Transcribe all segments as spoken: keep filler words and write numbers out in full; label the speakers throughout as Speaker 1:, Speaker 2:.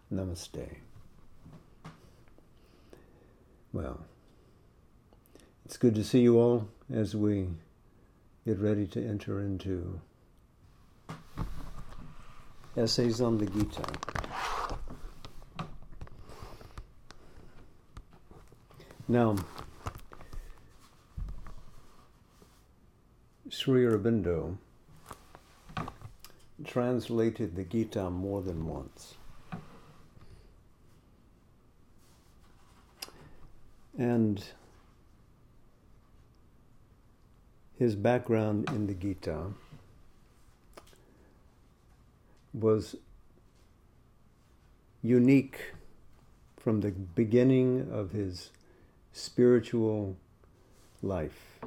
Speaker 1: Namaste. Well, it's good to see you all as we get ready to enter into Essays on the Gita. Now, Sri Aurobindo translated the Gita more than once. And his background in the Gita was unique from the beginning of his spiritual life.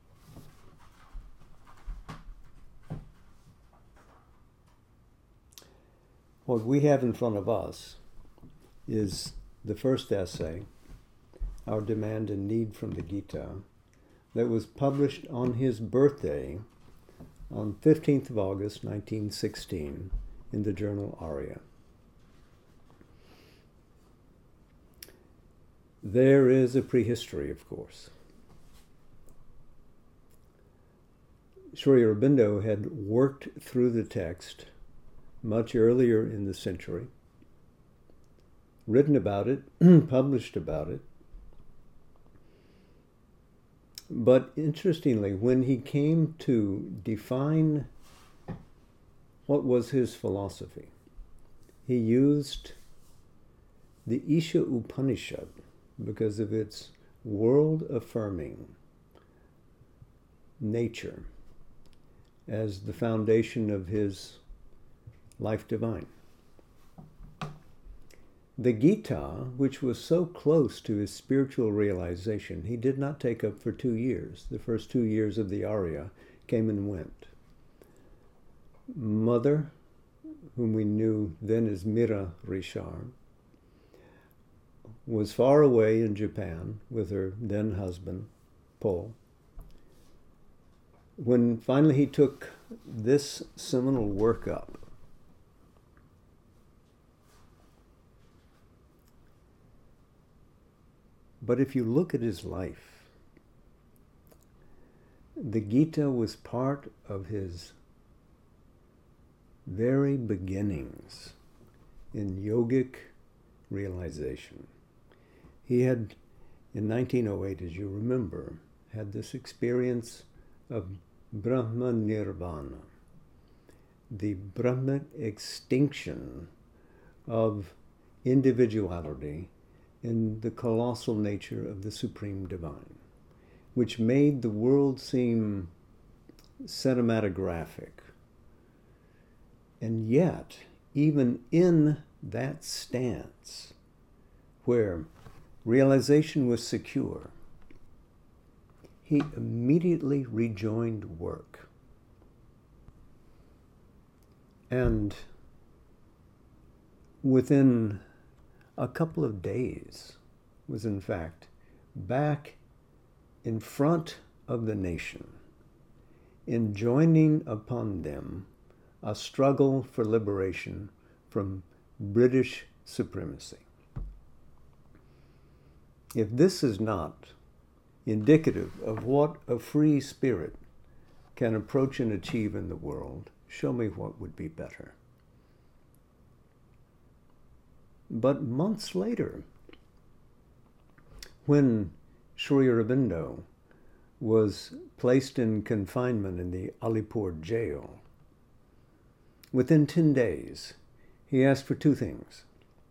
Speaker 1: What we have in front of us is the first essay, Our Demand and Need from the Gita, that was published on his birthday on fifteenth of August, nineteen sixteen, in the journal Arya. There is a prehistory, of course. Sri Aurobindo had worked through the text much earlier in the century, written about it, published about it. But interestingly, when he came to define what was his philosophy, he used the Isha Upanishad because of its world-affirming nature as the foundation of his life divine. The Gita, which was so close to his spiritual realization, he did not take up for two years. The first two years of the Arya came and went. Mother, whom we knew then as Mira Richard, was far away in Japan with her then husband, Paul. When finally he took this seminal work up, but if you look at his life, the Gita was part of his very beginnings in yogic realization. He had, in nineteen oh eight, as you remember, had this experience of Brahma Nirvana, the Brahman extinction of individuality in the colossal nature of the Supreme Divine, which made the world seem cinematographic. And yet, even in that stance, where realization was secure, he immediately rejoined work. And within a couple of days was in fact back in front of the nation, enjoining upon them a struggle for liberation from British supremacy. If this is not indicative of what a free spirit can approach and achieve in the world, show me what would be better. But months later, when Sri Aurobindo was placed in confinement in the Alipur jail, within ten days, he asked for two things: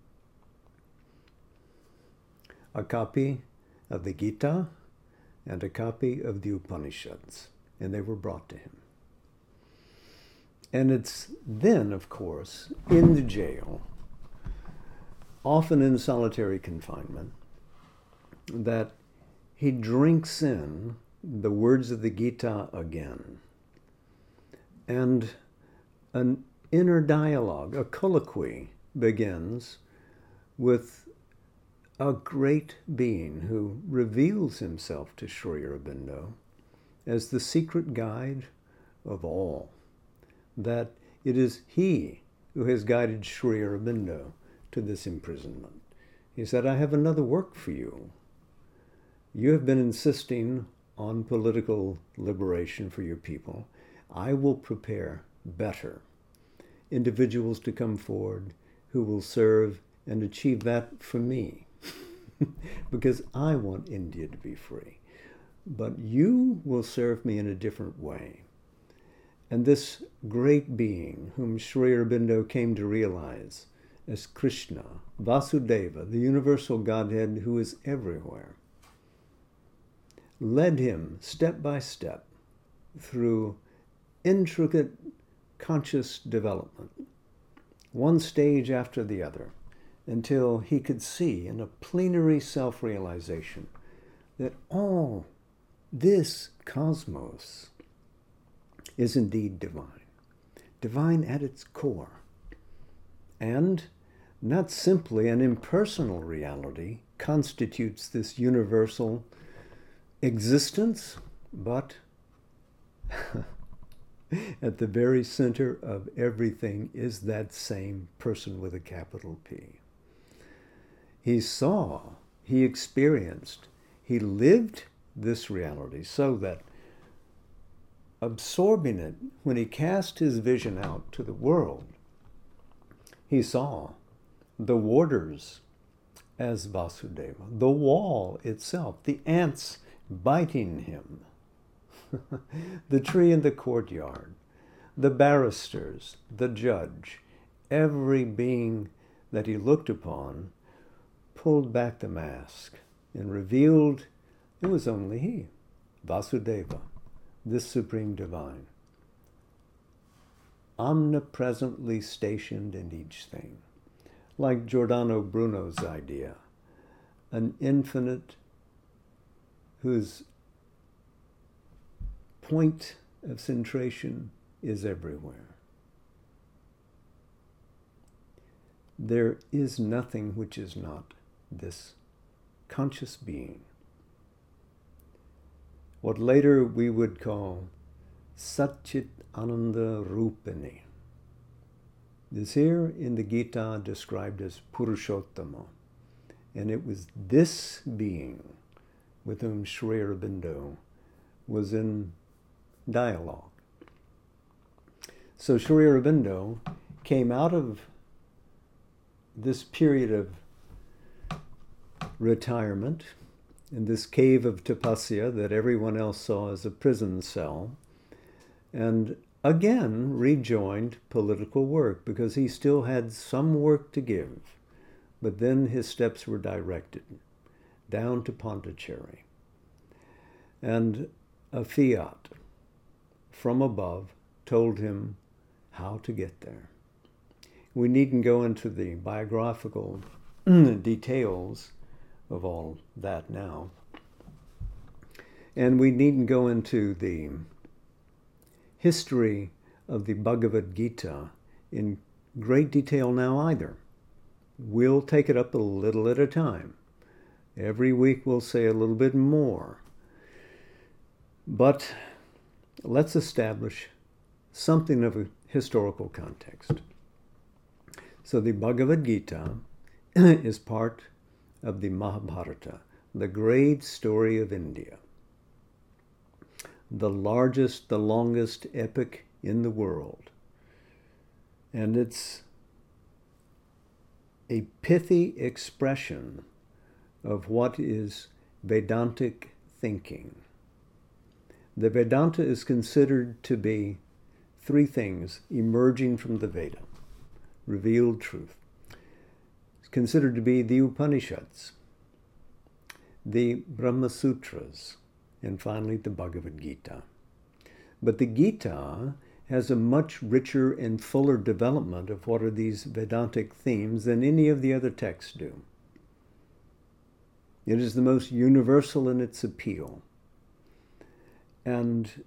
Speaker 1: a copy of the Gita and a copy of the Upanishads, and they were brought to him. And it's then, of course, in the jail, often in solitary confinement, that he drinks in the words of the Gita again. And an inner dialogue, a colloquy, begins with a great being who reveals himself to Sri Aurobindo as the secret guide of all, that it is he who has guided Sri Aurobindo to this imprisonment. He said, I have another work for you. You have been insisting on political liberation for your people. I will prepare better individuals to come forward who will serve and achieve that for me. Because I want India to be free. But you will serve me in a different way. And this great being, whom Sri Aurobindo came to realize as Krishna, Vasudeva, the universal Godhead who is everywhere, led him step by step through intricate conscious development, one stage after the other, until he could see in a plenary self-realization that all this cosmos is indeed divine, divine at its core, and not simply an impersonal reality constitutes this universal existence, but at the very center of everything is that same person with a capital P. He saw, he experienced, he lived this reality so that absorbing it, when he cast his vision out to the world, he saw the warders as Vasudeva, the wall itself, the ants biting him, the tree in the courtyard, the barristers, the judge, every being that he looked upon pulled back the mask and revealed it was only he, Vasudeva, this supreme divine, omnipresently stationed in each thing, like Giordano Bruno's idea, an infinite whose point of centration is everywhere. There is nothing which is not this conscious being. What later we would call Satchit Ananda Rupini is here in the Gita described as Purushottama. And it was this being with whom Sri Aurobindo was in dialogue. So Sri Aurobindo came out of this period of retirement in this cave of tapasya that everyone else saw as a prison cell, and again rejoined political work because he still had some work to give. But then his steps were directed down to Pondicherry. And a fiat from above told him how to get there. We needn't go into the biographical details of all that now. And we needn't go into the history of the Bhagavad Gita in great detail now either. We'll take it up a little at a time. Every week we'll say a little bit more. But let's establish something of a historical context. So the Bhagavad Gita is part of the Mahabharata, the great story of India, the largest, the longest epic in the world. And it's a pithy expression of what is Vedantic thinking. The Vedanta is considered to be three things emerging from the Veda, revealed truth. It's considered to be the Upanishads, the Brahma Sutras, and finally the Bhagavad Gita. But the Gita has a much richer and fuller development of what are these Vedantic themes than any of the other texts do. It is the most universal in its appeal. And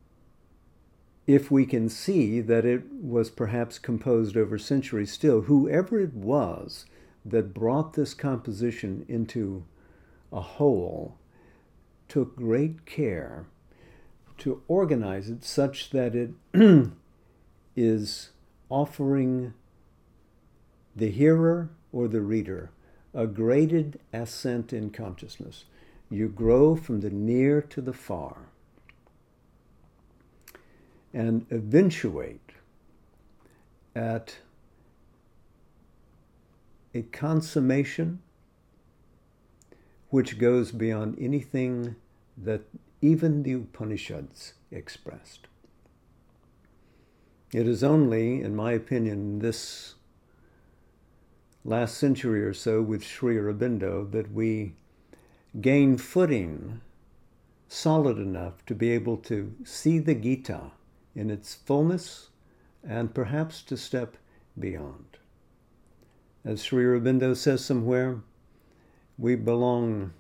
Speaker 1: if we can see that it was perhaps composed over centuries still, whoever it was that brought this composition into a whole took great care to organize it such that it is offering the hearer or the reader a graded ascent in consciousness. You grow from the near to the far and eventuate at a consummation which goes beyond anything that even the Upanishads expressed. It is only, in my opinion, this last century or so with Sri Aurobindo that we gain footing solid enough to be able to see the Gita in its fullness and perhaps to step beyond. As Sri Aurobindo says somewhere, we belong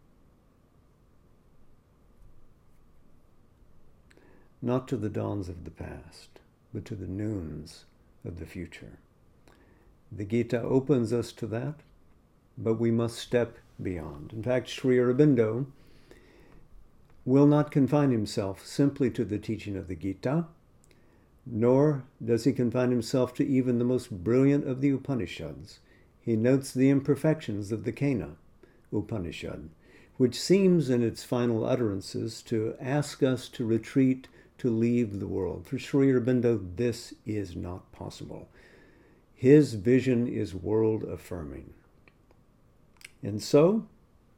Speaker 1: not to the dawns of the past, but to the noons of the future. The Gita opens us to that, but we must step beyond. In fact, Sri Aurobindo will not confine himself simply to the teaching of the Gita, nor does he confine himself to even the most brilliant of the Upanishads. He notes the imperfections of the Kena Upanishad, which seems in its final utterances to ask us to retreat, to leave the world. For Sri Aurobindo, this is not possible. His vision is world-affirming. And so,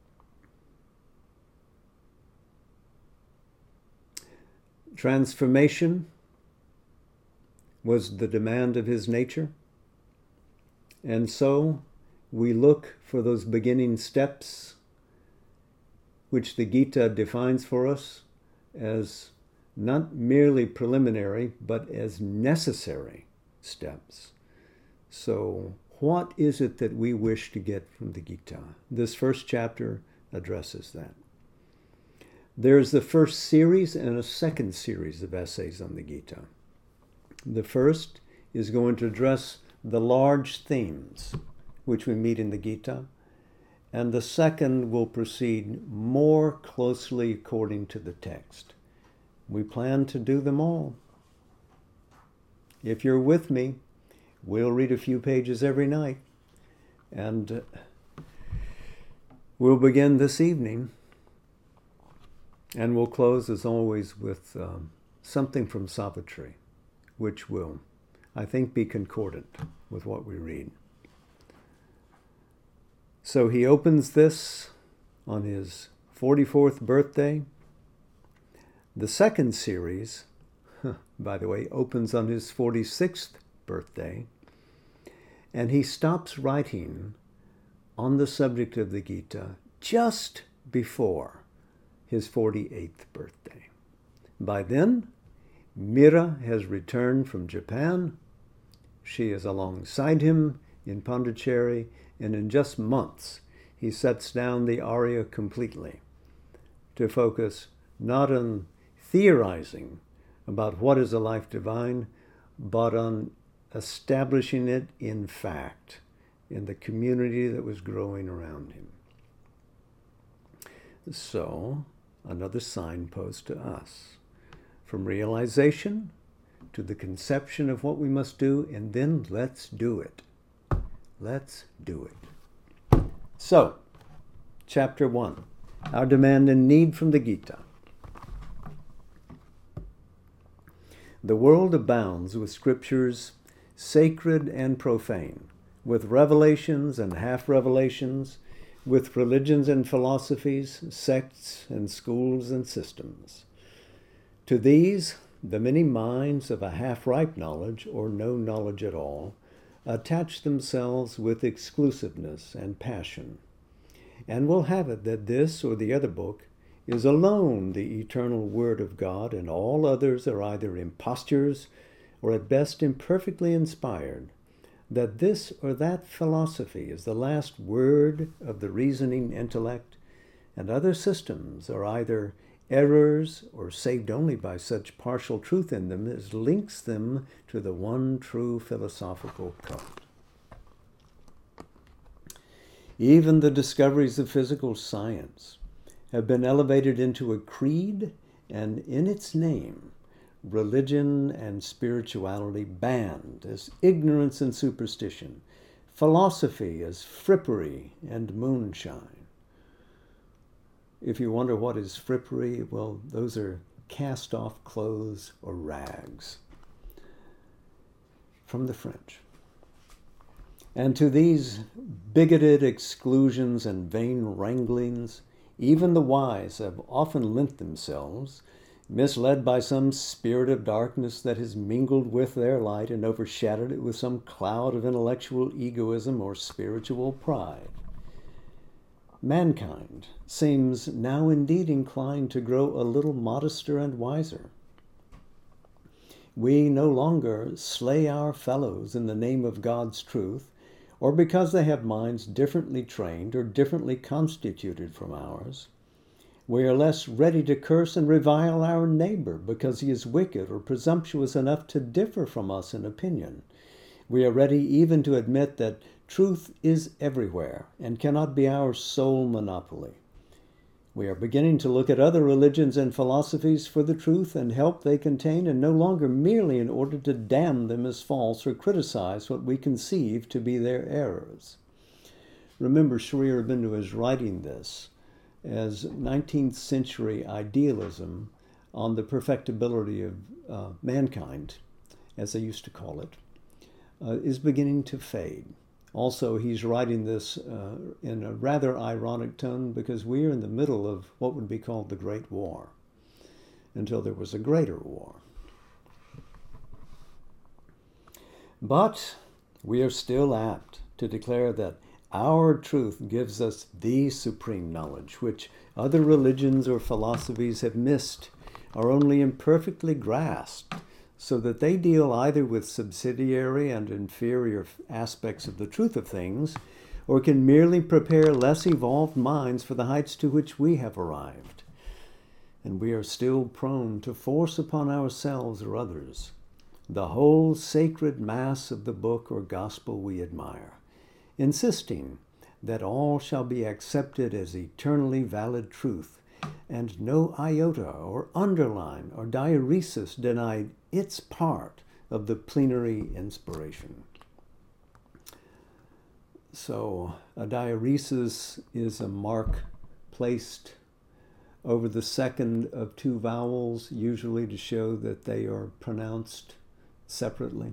Speaker 1: transformation was the demand of his nature. And so, we look for those beginning steps which the Gita defines for us as not merely preliminary, but as necessary steps. So, what is it that we wish to get from the Gita? This first chapter addresses that. There's the first series and a second series of essays on the Gita. The first is going to address the large themes which we meet in the Gita, and the second will proceed more closely according to the text. We plan to do them all. If you're with me, we'll read a few pages every night, and we'll begin this evening, and we'll close, as always, with um, something from Savitri, which will, I think, be concordant with what we read. So he opens this on his forty-fourth birthday. The second series, by the way, opens on his forty-sixth birthday, and he stops writing on the subject of the Gita just before his forty-eighth birthday. By then, Mira has returned from Japan. She is alongside him in Pondicherry, and in just months, he sets down the Arya completely to focus not on theorizing about what is a life divine, but on establishing it in fact in the community that was growing around him. So, another signpost to us. From realization to the conception of what we must do, and then let's do it. Let's do it. So, chapter one, our demand and need from the Gita. The world abounds with scriptures, sacred and profane, with revelations and half-revelations, with religions and philosophies, sects and schools and systems. To these, the many minds of a half-ripe knowledge, or no knowledge at all, attach themselves with exclusiveness and passion, and will have it that this or the other book is alone the eternal Word of God, and all others are either impostures or at best imperfectly inspired, that this or that philosophy is the last word of the reasoning intellect, and other systems are either errors or saved only by such partial truth in them as links them to the one true philosophical code. Even the discoveries of physical science have been elevated into a creed, and in its name, religion and spirituality banned as ignorance and superstition, philosophy as frippery and moonshine. If you wonder what is frippery, well, those are cast-off clothes or rags. From the French. And to these bigoted exclusions and vain wranglings, even the wise have often lent themselves, misled by some spirit of darkness that has mingled with their light and overshadowed it with some cloud of intellectual egoism or spiritual pride. Mankind seems now indeed inclined to grow a little modester and wiser. We no longer slay our fellows in the name of God's truth, or because they have minds differently trained or differently constituted from ours. We are less ready to curse and revile our neighbor because he is wicked or presumptuous enough to differ from us in opinion. We are ready even to admit that truth is everywhere and cannot be our sole monopoly. We are beginning to look at other religions and philosophies for the truth and help they contain, and no longer merely in order to damn them as false or criticize what we conceive to be their errors. Remember, Sri Aurobindo is writing this as nineteenth century idealism on the perfectibility of uh, mankind, as they used to call it, uh, is beginning to fade. Also, he's writing this uh, in a rather ironic tone because we are in the middle of what would be called the Great War, until there was a greater war. But we are still apt to declare that our truth gives us the supreme knowledge, which other religions or philosophies have missed, or only imperfectly grasped, so that they deal either with subsidiary and inferior aspects of the truth of things, or can merely prepare less evolved minds for the heights to which we have arrived. And we are still prone to force upon ourselves or others the whole sacred mass of the book or gospel we admire, insisting that all shall be accepted as eternally valid truth, and no iota or underline or diaeresis denied its part of the plenary inspiration. So a diaeresis is a mark placed over the second of two vowels, usually to show that they are pronounced separately.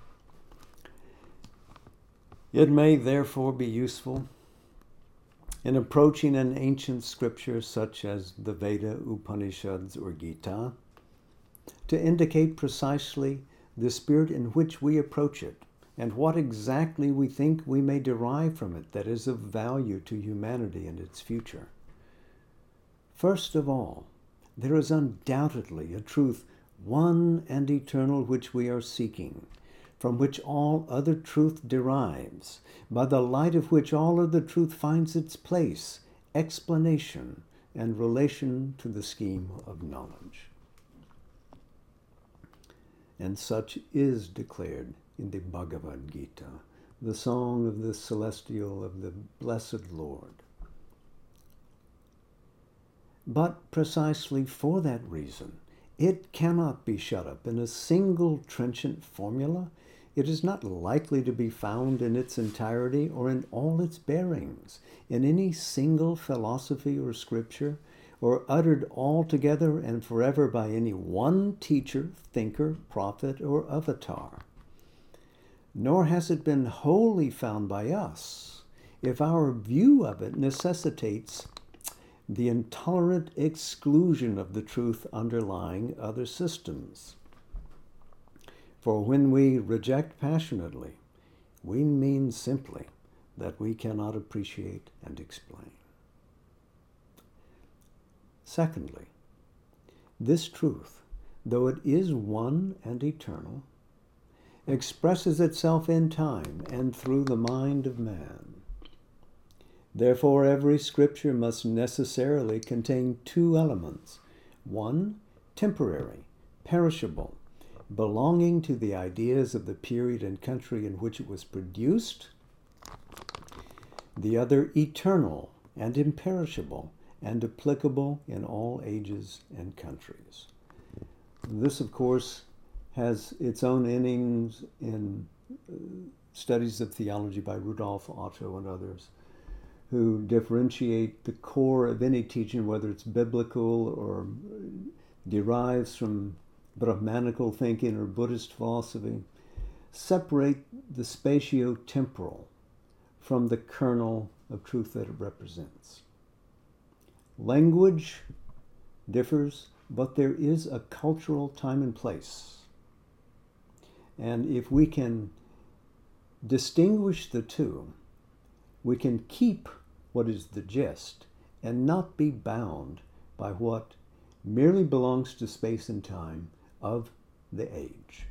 Speaker 1: It may therefore be useful in approaching an ancient scripture such as the Veda, Upanishads, or Gita, to indicate precisely the spirit in which we approach it and what exactly we think we may derive from it that is of value to humanity and its future. First of all, there is undoubtedly a truth, one and eternal, which we are seeking, from which all other truth derives, by the light of which all other truth finds its place, explanation, and relation to the scheme of knowledge. And such is declared in the Bhagavad Gita, the song of the celestial, of the blessed Lord. But precisely for that reason, it cannot be shut up in a single trenchant formula. It is not likely to be found in its entirety or in all its bearings in any single philosophy or scripture, or uttered altogether and forever by any one teacher, thinker, prophet, or avatar. Nor has it been wholly found by us, if our view of it necessitates the intolerant exclusion of the truth underlying other systems. For when we reject passionately, we mean simply that we cannot appreciate and explain. Secondly, this truth, though it is one and eternal, expresses itself in time and through the mind of man. Therefore, every scripture must necessarily contain two elements: one, temporary, perishable, belonging to the ideas of the period and country in which it was produced; the other, eternal and imperishable, and applicable in all ages and countries. This, of course, has its own innings in Studies of Theology by Rudolf Otto and others, who differentiate the core of any teaching, whether it's biblical or derives from Brahmanical thinking or Buddhist philosophy, separate the spatio-temporal from the kernel of truth that it represents. Language differs, but there is a cultural time and place. And if we can distinguish the two, we can keep what is the gist and not be bound by what merely belongs to space and time of the age.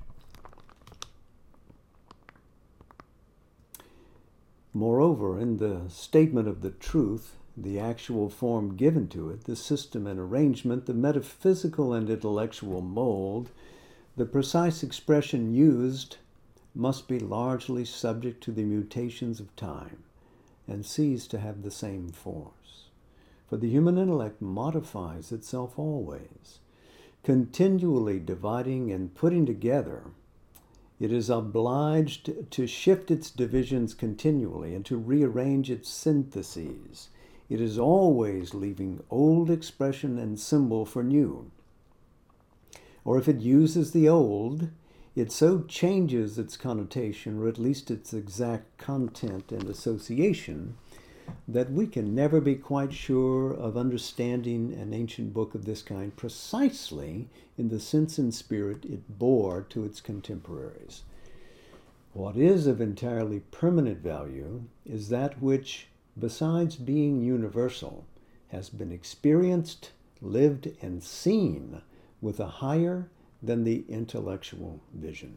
Speaker 1: Moreover, in the statement of the truth, the actual form given to it, the system and arrangement, the metaphysical and intellectual mold, the precise expression used must be largely subject to the mutations of time and cease to have the same force. For the human intellect modifies itself always, continually dividing and putting together. It is obliged to shift its divisions continually and to rearrange its syntheses. It is always leaving old expression and symbol for new. Or if it uses the old, it so changes its connotation, or at least its exact content and association, that we can never be quite sure of understanding an ancient book of this kind precisely in the sense and spirit it bore to its contemporaries. What is of entirely permanent value is that which, besides being universal, has been experienced, lived, and seen with a higher than the intellectual vision.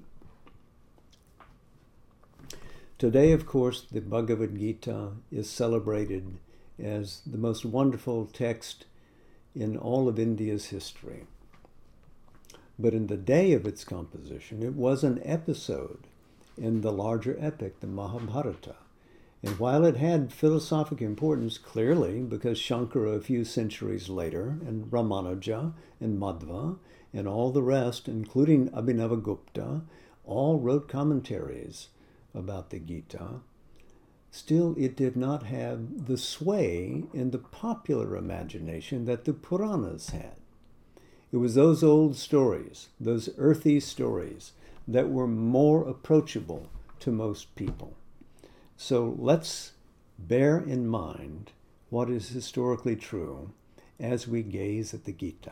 Speaker 1: Today, of course, the Bhagavad Gita is celebrated as the most wonderful text in all of India's history. But in the day of its composition, it was an episode in the larger epic, the Mahabharata. And while it had philosophic importance, clearly, because Shankara a few centuries later, and Ramanuja and Madhva, and all the rest, including Abhinavagupta, all wrote commentaries about the Gita, still it did not have the sway in the popular imagination that the Puranas had. It was those old stories, those earthy stories, that were more approachable to most people. So let's bear in mind what is historically true as we gaze at the Gita.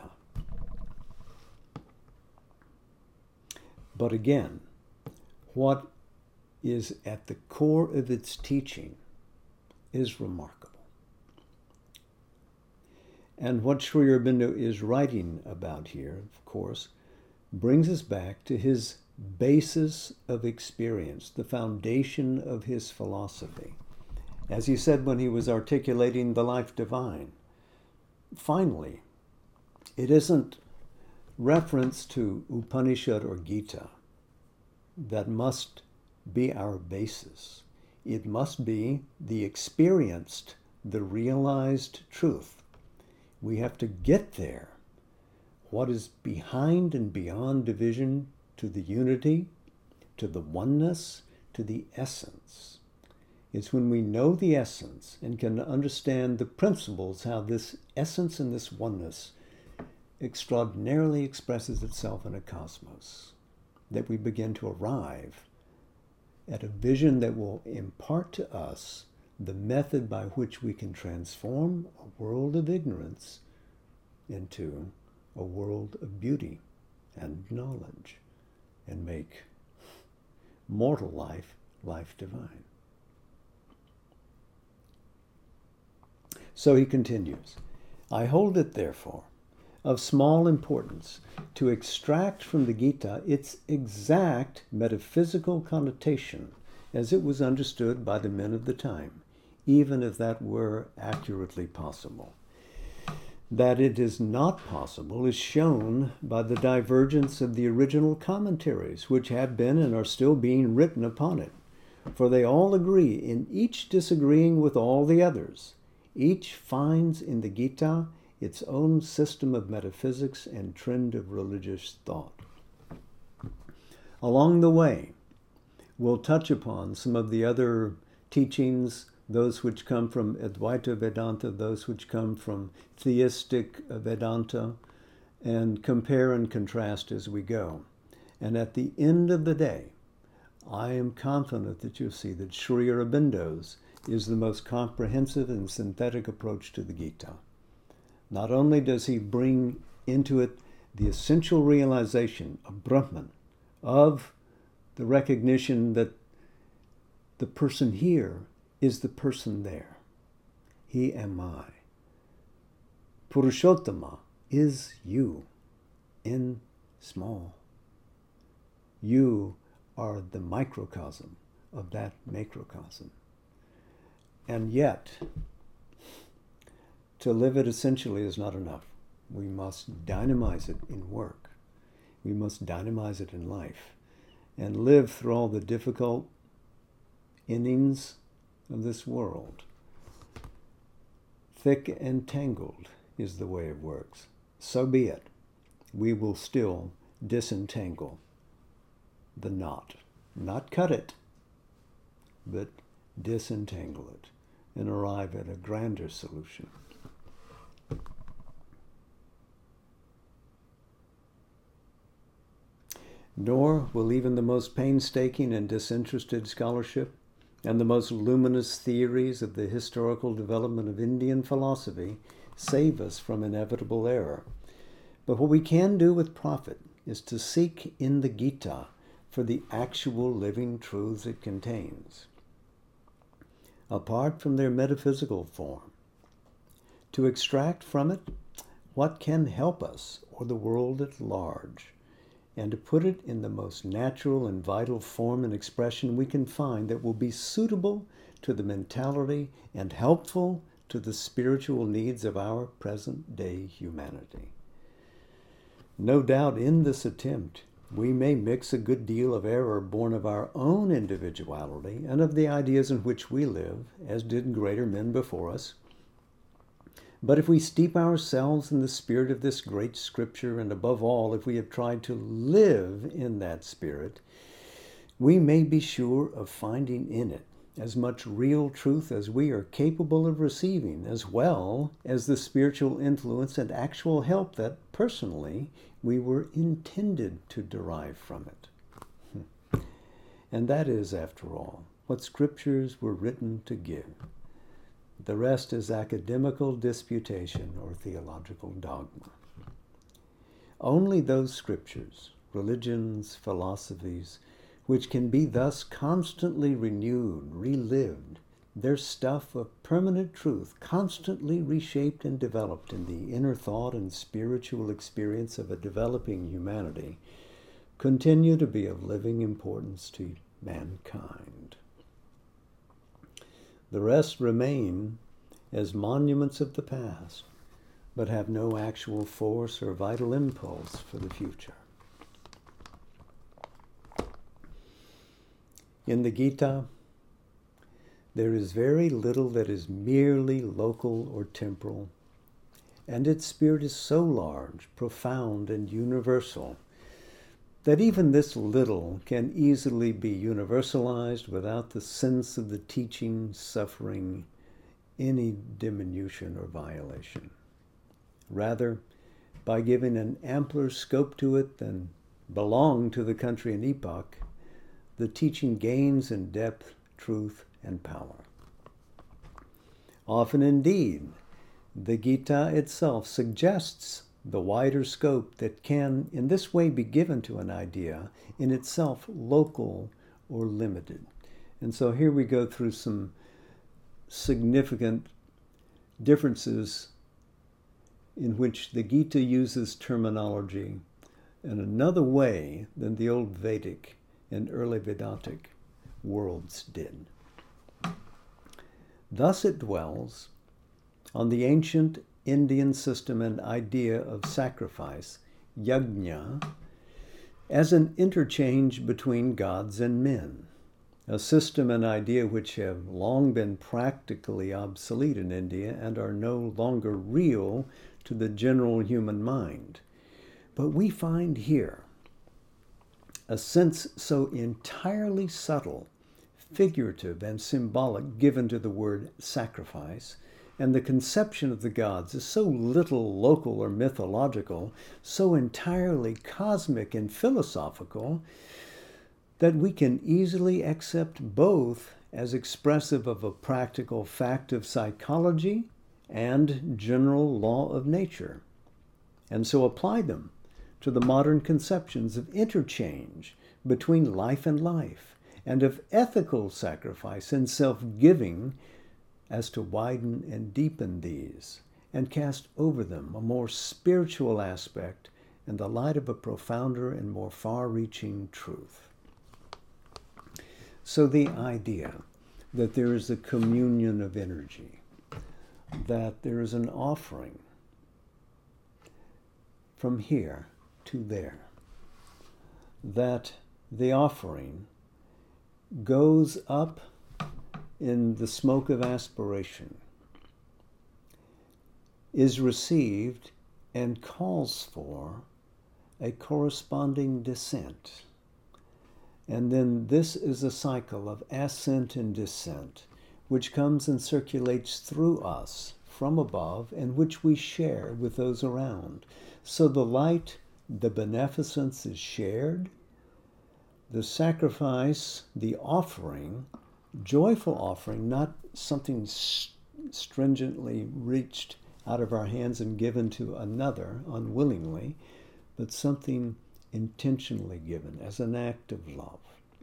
Speaker 1: But again, what is at the core of its teaching is remarkable. And what Sri Aurobindo is writing about here, of course, brings us back to his basis of experience, the foundation of his philosophy. As he said when he was articulating the life divine, finally, it isn't reference to Upanishad or Gita that must be our basis. It must be the experienced, the realized truth. We have to get there. What is behind and beyond division to the unity, to the oneness, to the essence. It's when we know the essence and can understand the principles, how this essence and this oneness extraordinarily expresses itself in a cosmos, that we begin to arrive at a vision that will impart to us the method by which we can transform a world of ignorance into a world of beauty and knowledge, and make mortal life, life divine. So he continues, I hold it, therefore, of small importance to extract from the Gita its exact metaphysical connotation as it was understood by the men of the time, even if that were accurately possible. That it is not possible is shown by the divergence of the original commentaries, which have been and are still being written upon it. For they all agree in each disagreeing with all the others. Each finds in the Gita its own system of metaphysics and trend of religious thought. Along the way, We'll touch upon some of the other teachings, those which come from Advaita Vedanta, those which come from theistic Vedanta, and compare and contrast as we go. And at the end of the day, I am confident that you'll see that Sri Aurobindo's is the most comprehensive and synthetic approach to the Gita. Not only does he bring into it the essential realization of Brahman, of the recognition that the person here is the person there. He am I. Purushottama is you in small. You are the microcosm of that macrocosm. And yet, to live it essentially is not enough. We must dynamize it in work. We must dynamize it in life and live through all the difficult innings of this world. Thick and tangled is the way it works. So be it. We will still disentangle the knot. Not cut it, but disentangle it and arrive at a grander solution. Nor will even the most painstaking and disinterested scholarship and the most luminous theories of the historical development of Indian philosophy save us from inevitable error. But what we can do with profit is to seek in the Gita for the actual living truths it contains, apart from their metaphysical form, to extract from it what can help us or the world at large, and to put it in the most natural and vital form and expression we can find that will be suitable to the mentality and helpful to the spiritual needs of our present-day humanity. No doubt in this attempt, we may mix a good deal of error born of our own individuality and of the ideas in which we live, as did greater men before us. But if we steep ourselves in the spirit of this great scripture, and above all, if we have tried to live in that spirit, we may be sure of finding in it as much real truth as we are capable of receiving, as well as the spiritual influence and actual help that, personally, we were intended to derive from it. And that is, after all, what scriptures were written to give. The rest is academical disputation or theological dogma. Only those scriptures, religions, philosophies, which can be thus constantly renewed, relived, their stuff of permanent truth constantly reshaped and developed in the inner thought and spiritual experience of a developing humanity, continue to be of living importance to mankind. The rest remain as monuments of the past, but have no actual force or vital impulse for the future. In the Gita, there is very little that is merely local or temporal, and its spirit is so large, profound, and universal that even this little can easily be universalized without the sense of the teaching suffering any diminution or violation. Rather, by giving an ampler scope to it than belonged to the country and epoch, the teaching gains in depth, truth, and power. Often indeed, the Gita itself suggests the wider scope that can in this way be given to an idea in itself local or limited. And so here we go through some significant differences in which the Gita uses terminology in another way than the old Vedic and early Vedantic worlds did. Thus it dwells on the ancient Indian system and idea of sacrifice, yajna, as an interchange between gods and men, a system and idea which have long been practically obsolete in India and are no longer real to the general human mind. But we find here a sense so entirely subtle, figurative, and symbolic given to the word sacrifice, and the conception of the gods is so little local or mythological, so entirely cosmic and philosophical, that we can easily accept both as expressive of a practical fact of psychology and general law of nature, and so apply them to the modern conceptions of interchange between life and life, and of ethical sacrifice and self-giving, as to widen and deepen these, and cast over them a more spiritual aspect in the light of a profounder and more far-reaching truth. So the idea that there is a communion of energy, that there is an offering from here to there, that the offering goes up in the smoke of aspiration, is received and calls for a corresponding descent. And then this is a cycle of ascent and descent, which comes and circulates through us from above, and which we share with those around. So the light, the beneficence is shared. The sacrifice, the offering, joyful offering, not something stringently reached out of our hands and given to another unwillingly, but something intentionally given as an act of love,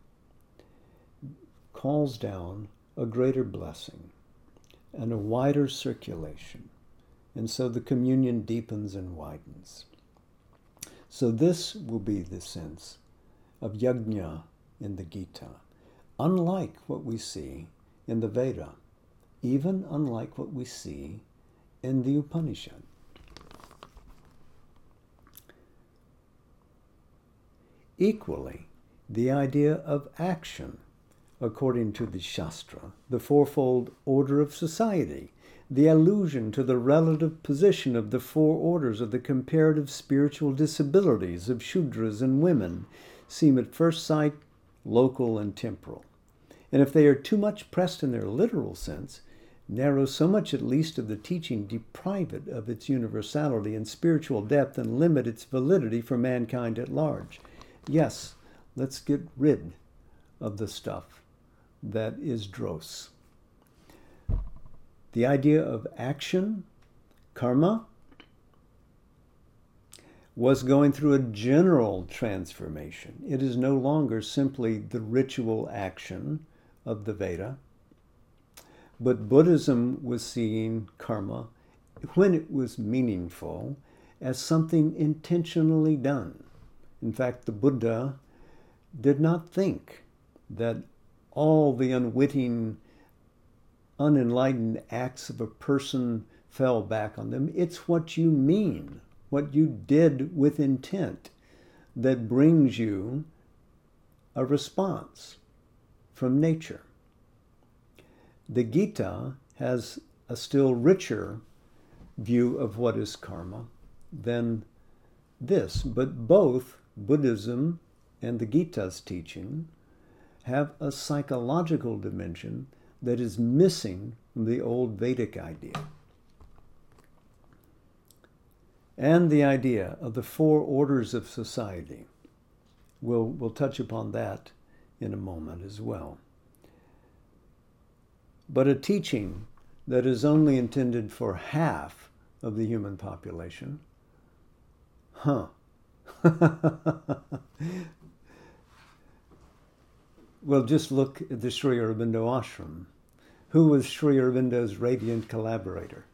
Speaker 1: calls down a greater blessing and a wider circulation. And so the communion deepens and widens. So this will be the sense of yajna in the Gita, unlike what we see in the Veda, even unlike what we see in the Upanishad. Equally, the idea of action, according to the Shastra, the fourfold order of society, the allusion to the relative position of the four orders of the comparative spiritual disabilities of Shudras and women, seem at first sight local and temporal. And if they are too much pressed in their literal sense, narrow so much at least of the teaching, deprive it of its universality and spiritual depth, and limit its validity for mankind at large. Yes, let's get rid of the stuff that is dross. The idea of action, karma, was going through a general transformation. It is no longer simply the ritual action of the Veda, but Buddhism was seeing karma, when it was meaningful, as something intentionally done. In fact, the Buddha did not think that all the unwitting, unenlightened acts of a person fell back on them. It's what you mean, what you did with intent, that brings you a response from nature. The Gita has a still richer view of what is karma than this, but both Buddhism and the Gita's teaching have a psychological dimension that is missing from the old Vedic idea. And the idea of the four orders of society. We'll, we'll touch upon that in a moment as well. But a teaching that is only intended for half of the human population, huh? Well, just look at the Sri Aurobindo ashram. Who was Sri Aurobindo's radiant collaborator?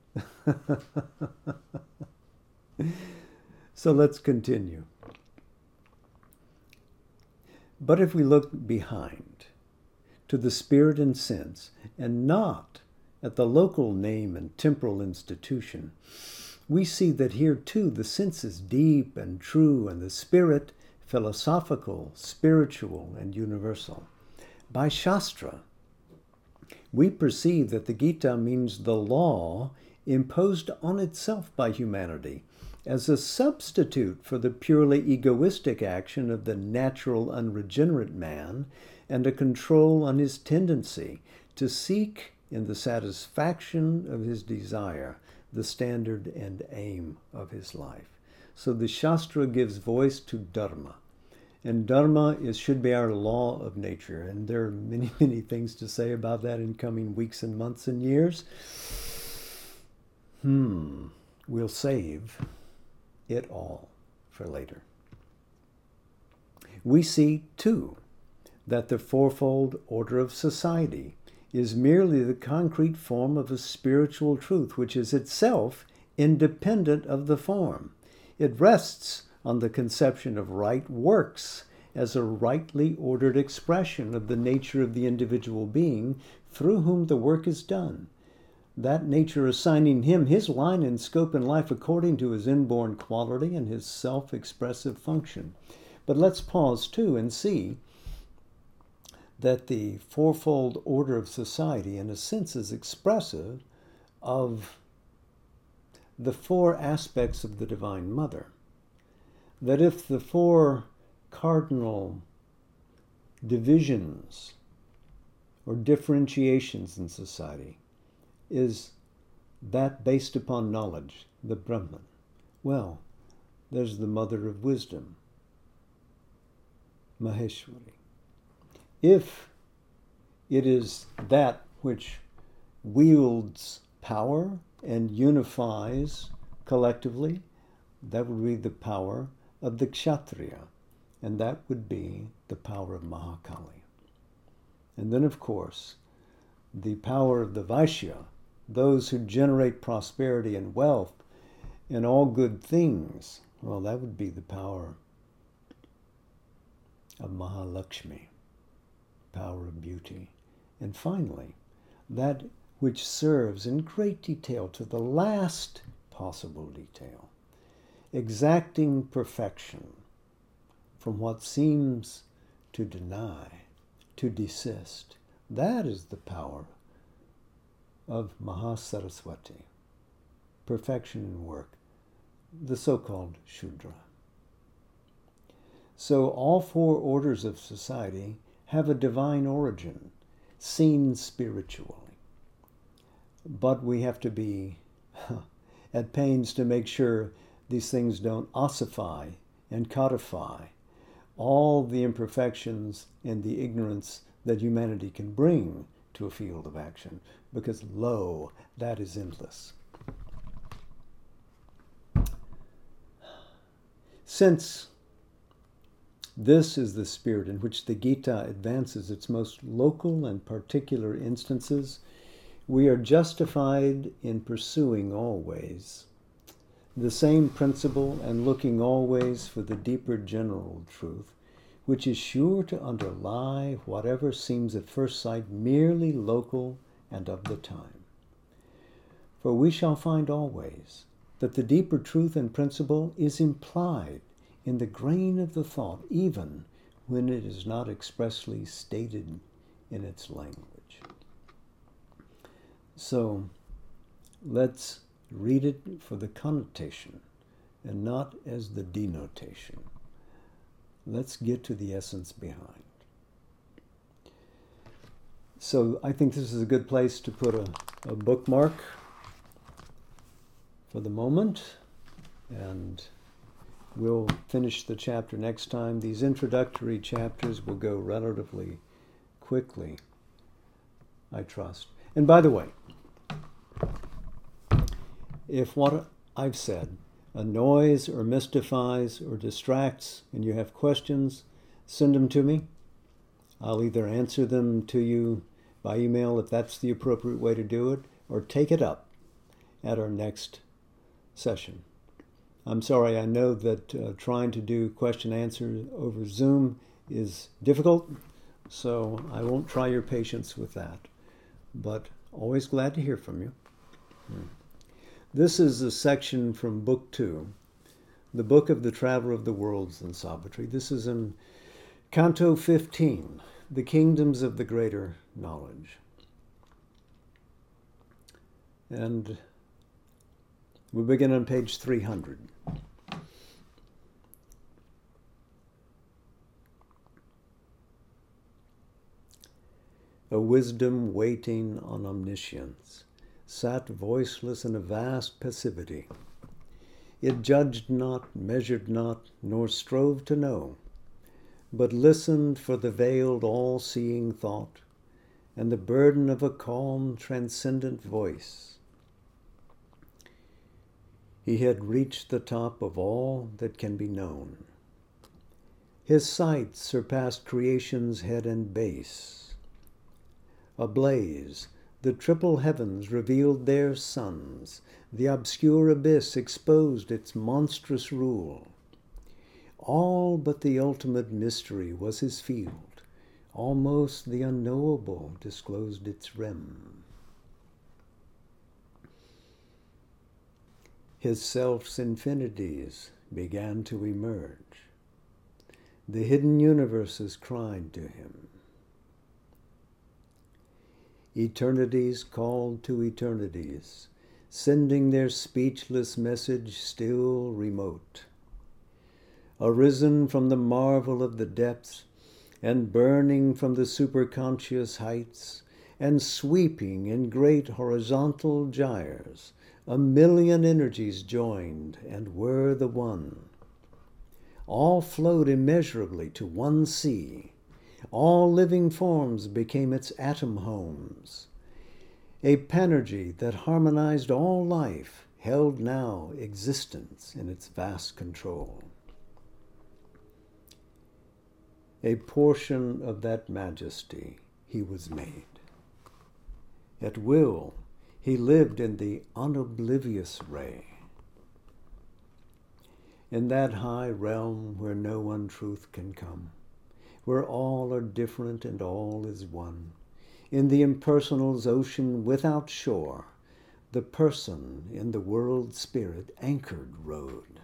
Speaker 1: So let's continue. But if we look behind to the spirit and sense, and not at the local name and temporal institution, we see that here too the sense is deep and true, and the spirit philosophical, spiritual, and universal. By Shastra, we perceive that the Gita means the law imposed on itself by humanity as a substitute for the purely egoistic action of the natural unregenerate man, and a control on his tendency to seek in the satisfaction of his desire the standard and aim of his life. So the Shastra gives voice to Dharma. And Dharma is, should be our law of nature. And there are many, many things to say about that in coming weeks and months and years. Hmm, we'll save it all for later. We see, too, that the fourfold order of society is merely the concrete form of a spiritual truth, which is itself independent of the form. It rests on the conception of right works as a rightly ordered expression of the nature of the individual being through whom the work is done. That nature assigning him his line and scope in life according to his inborn quality and his self-expressive function. But let's pause too and see that the fourfold order of society, in a sense, is expressive of the four aspects of the Divine Mother. That if the four cardinal divisions or differentiations in society is that based upon knowledge, the Brahman, well, there's the Mother of Wisdom, Maheshwari. If it is that which wields power and unifies collectively, that would be the power of the Kshatriya, and that would be the power of Mahakali. And then, of course, the power of the Vaishya, those who generate prosperity and wealth and all good things, well, that would be the power of Mahalakshmi, power of beauty. And finally, that which serves in great detail to the last possible detail, exacting perfection from what seems to deny, to desist. That is the power of Mahasaraswati, perfection in work, the so-called Shudra. So all four orders of society have a divine origin, seen spiritually. But we have to be at pains to make sure these things don't ossify and codify all the imperfections and the ignorance that humanity can bring to a field of action, because lo, that is endless. Since this is the spirit in which the Gita advances its most local and particular instances, we are justified in pursuing always the same principle and looking always for the deeper general truth, which is sure to underlie whatever seems at first sight merely local and of the time. For we shall find always that the deeper truth and principle is implied in the grain of the thought, even when it is not expressly stated in its language. So let's read it for the connotation and not as the denotation. Let's get to the essence behind. So I think this is a good place to put a, a bookmark for the moment, and we'll finish the chapter next time. These introductory chapters will go relatively quickly, I trust. And by the way, if what I've said annoys or mystifies or distracts and you have questions, send them to me. I'll either answer them to you by email if that's the appropriate way to do it, or take it up at our next session. I'm sorry, I know that uh, trying to do question answer over Zoom is difficult, so I won't try your patience with that. But always glad to hear from you. Hmm. This is a section from Book Two, the Book of the Traveler of the Worlds in Savitri. This is in Canto fifteen, The Kingdoms of the Greater Knowledge. And We begin on page three hundred. A wisdom waiting on omniscience sat voiceless in a vast passivity. It judged not, measured not, nor strove to know, but listened for the veiled all-seeing thought and the burden of a calm, transcendent voice. He had reached the top of all that can be known. His sight surpassed creation's head and base. Ablaze, the triple heavens revealed their suns. The obscure abyss exposed its monstrous rule. All but the ultimate mystery was his field. Almost the unknowable disclosed its rim. His self's infinities began to emerge. The hidden universes cried to him. Eternities called to eternities, sending their speechless message still remote. Arisen from the marvel of the depths, and burning from the superconscious heights, and sweeping in great horizontal gyres, a million energies joined and were the one. All flowed immeasurably to one sea. All living forms became its atom homes. A panergy that harmonized all life held now existence in its vast control. A portion of that majesty he was made. At will, he lived in the unoblivious ray. In that high realm where no untruth can come, where all are different and all is one, in the impersonal's ocean without shore, the person in the world spirit anchored rode.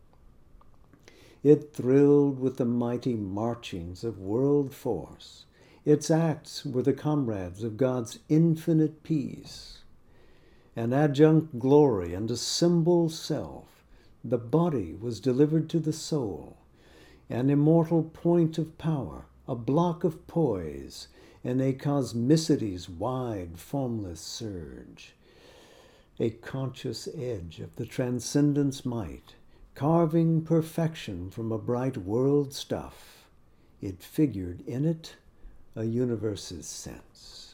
Speaker 1: It thrilled with the mighty marchings of world force. Its acts were the comrades of God's infinite peace. An adjunct glory and a symbol self, the body was delivered to the soul, an immortal point of power, a block of poise, in a cosmicity's wide, formless surge. A conscious edge of the transcendence might, carving perfection from a bright world stuff, it figured in it a universe's sense.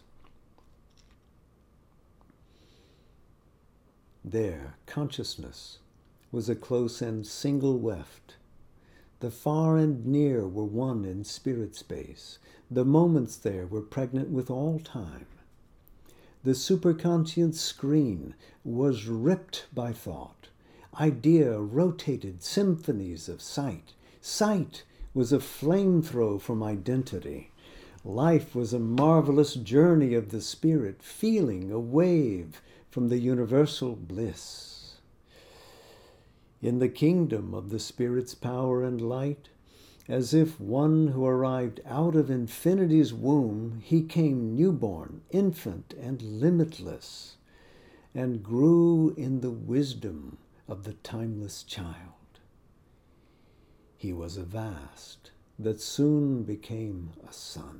Speaker 1: There, consciousness was a close and single weft. The far and near were one in spirit space. The moments there were pregnant with all time. The superconscient screen was ripped by thought. Idea rotated symphonies of sight. Sight was a flamethrower from identity. Life was a marvelous journey of the spirit, feeling a wave from the universal bliss. In the kingdom of the Spirit's power and light, as if one who arrived out of infinity's womb, he came newborn, infant, and limitless, and grew in the wisdom of the timeless child. He was a vast that soon became a sun.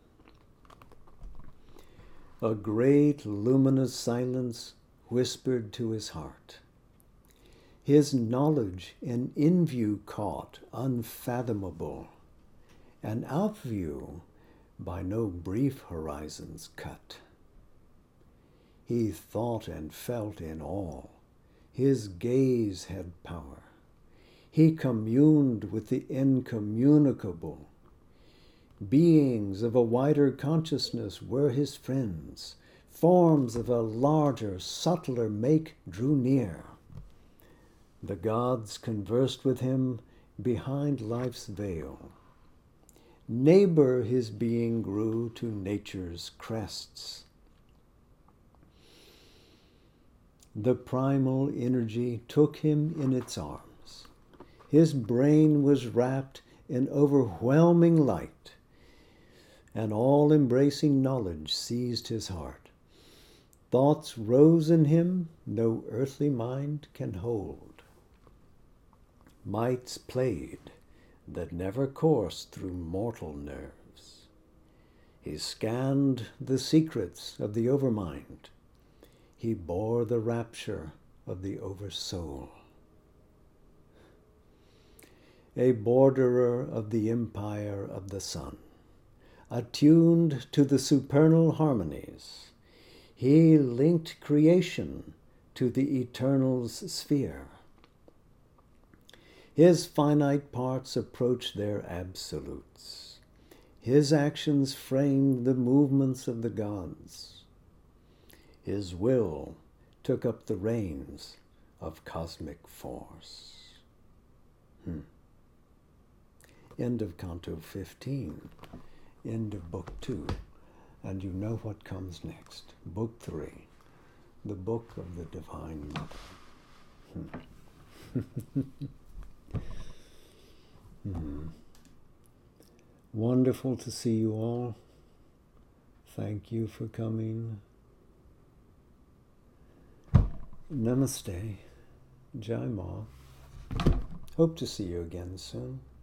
Speaker 1: A great luminous silence whispered to his heart. His knowledge in in-view caught, unfathomable, and out-view by no brief horizons cut. He thought and felt in all. His gaze had power. He communed with the incommunicable. Beings of a wider consciousness were his friends. Forms of a larger, subtler make drew near. The gods conversed with him behind life's veil. Neighbor his being grew to nature's crests. The primal energy took him in its arms. His brain was wrapped in overwhelming light, and all-embracing knowledge seized his heart. Thoughts rose in him no earthly mind can hold. Mights played that never coursed through mortal nerves. He scanned the secrets of the overmind. He bore the rapture of the oversoul. A borderer of the empire of the sun, attuned to the supernal harmonies, he linked creation to the eternal's sphere. His finite parts approached their absolutes. His actions framed the movements of the gods. His will took up the reins of cosmic force. Hmm. End of Canto fifteen. End of Book two. And you know what comes next. Book three. The Book of the Divine Mother. Hmm. hmm. Wonderful to see you all. Thank you for coming. Namaste. Jai Ma. Hope to see you again soon.